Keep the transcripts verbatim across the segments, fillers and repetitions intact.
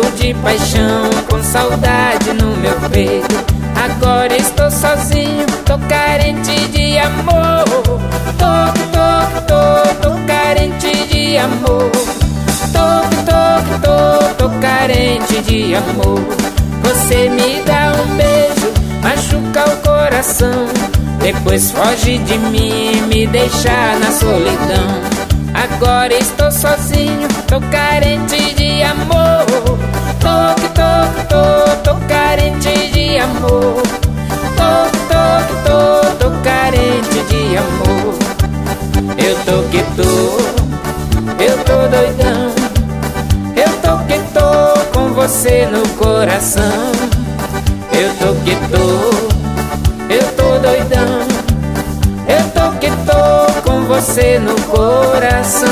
de paixão, com saudade no meu peito. Agora estou sozinho, tô carente de amor. Tô, tô, tô, tô carente de amor. Tô, tô, tô, tô carente de amor. Você me dá um beijo, machuca o coração, depois foge de mim, me deixa na solidão. Agora estou sozinho, tô carente de amor. Tô, tô, tô, tô carente de amor. Tô, tô, tô, tô carente de amor. Eu tô que tô, eu tô doidão. Eu tô que tô com você no coração. Eu tô que tô, eu tô doidão. Eu tô que tô com você no coração.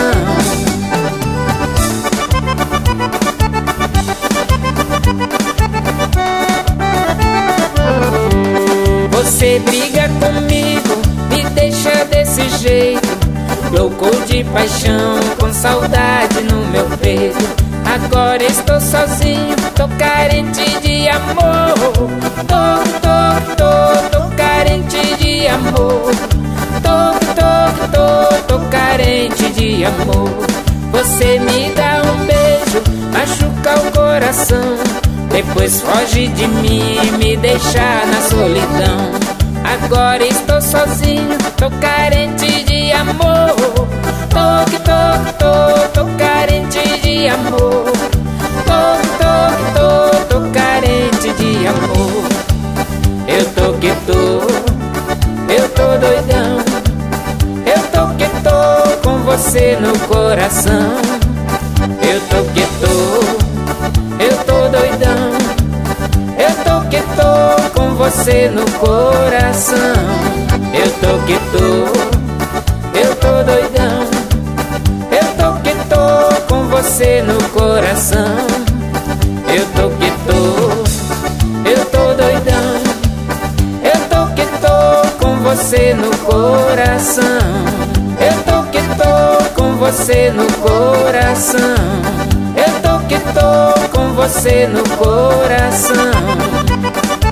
Você briga comigo, me deixa desse jeito, louco de paixão, com saudade no meu peito. Agora estou sozinho, tô carente de amor. Tô, tô, tô, tô carente de amor. Tô, tô, tô, tô carente de amor. Você me dá um beijo, machuca o coração, depois foge de mim, me deixa na solidão. Agora estou sozinho, tô carente de amor. Tô que tô, tô, tô carente de amor. Tô, tô, tô, tô carente de amor. Eu tô que tô, eu tô doidão. Eu tô que tô com você no coração. Eu tô que tô, eu tô doidão. Eu tô que tô com você no coração. Eu tô que tô, eu tô doidão. Eu tô que tô com você no coração. Eu tô que tô, eu tô doidão. Eu tô que tô com você no coração. Eu tô que tô com você no coração. Eu tô que tô com você no coração.